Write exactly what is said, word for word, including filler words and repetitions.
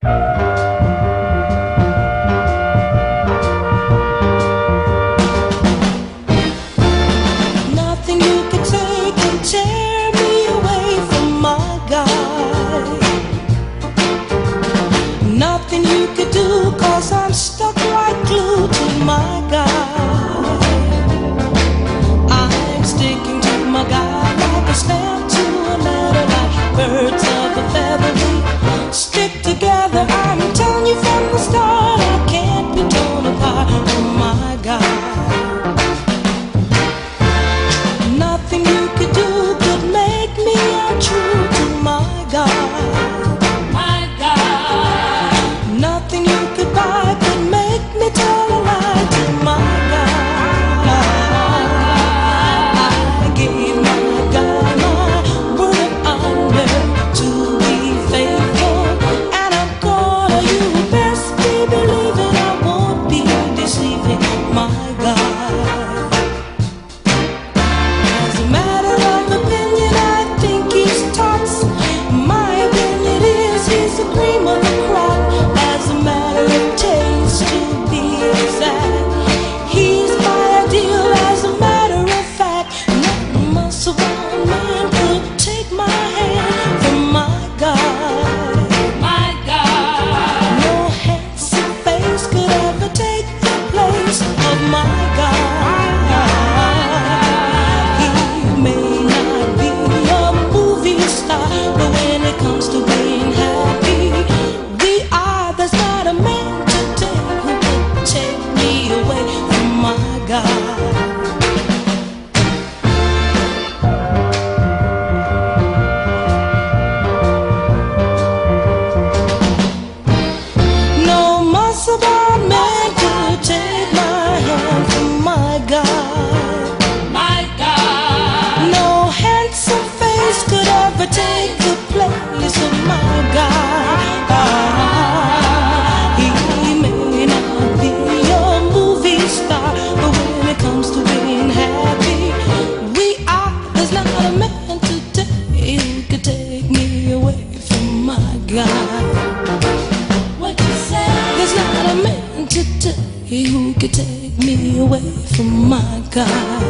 Nothing you can say can tear me away from my guy. Nothing you could do, 'cause I'm stuck right glued to my guy. I'm sticking to my guy like a stamp to a letter, like birds of a feather. We stick together, I'm telling you from the start. I can't be torn apart from my guy. Nothing you could do could make me untrue to my God. My God. Nothing you could buy could make me tell a lie to my God. I gave my God my word of honor to be faithful, and I'm gonna. You best be believing I won't be deceiving my God. As a matter of opinion, I think he's tops. My opinion is he's the cream of the crop. As a matter of taste, to be exact, he's my ideal. As a matter of fact, not muscle bound man could take my hand from my God. My God. No handsome face could ever take the place of my God. He may not be a movie star, but when it comes to being happy, we are. There's not a man today who could take me away from my God. No muscle-bound man could take my hand from my God. My God. No handsome face could ever take the place of my God. He may not be a movie star, but when it comes to being happy, we are. There's not a man today who could take me away from my God. What you say? There's not a man today who could take me away from my God.